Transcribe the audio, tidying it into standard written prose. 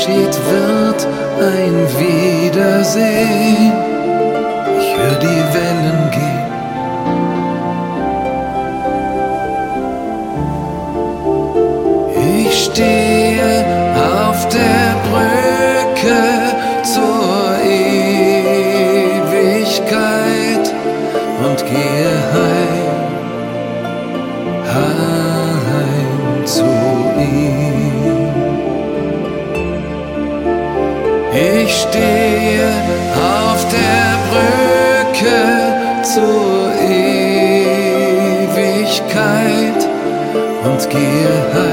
Abschied wird ein Wiedersehen. Ich hör die Wellen gehen. Ich stehe auf der Brücke zur Ewigkeit und gehe heim, heim zu ihm. Ich stehe auf der Brücke zur Ewigkeit und gehe heim.